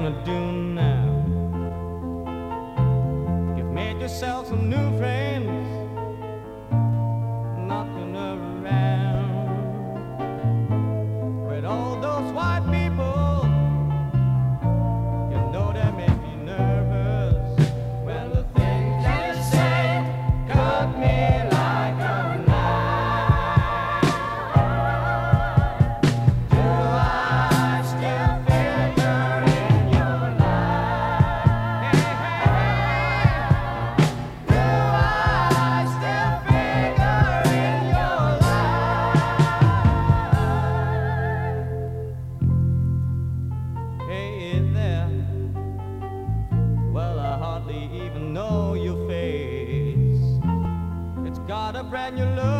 gonna do now? You've made yourself some new friends, knocking around with all those white people. You know they make you nervous. Well, the things they say cut me like a knife. Do I still figure in your life? Hey, hey, hey. Do I still figure in your life? Hey there. Well, I hardly even know your face. It's got a brand new look.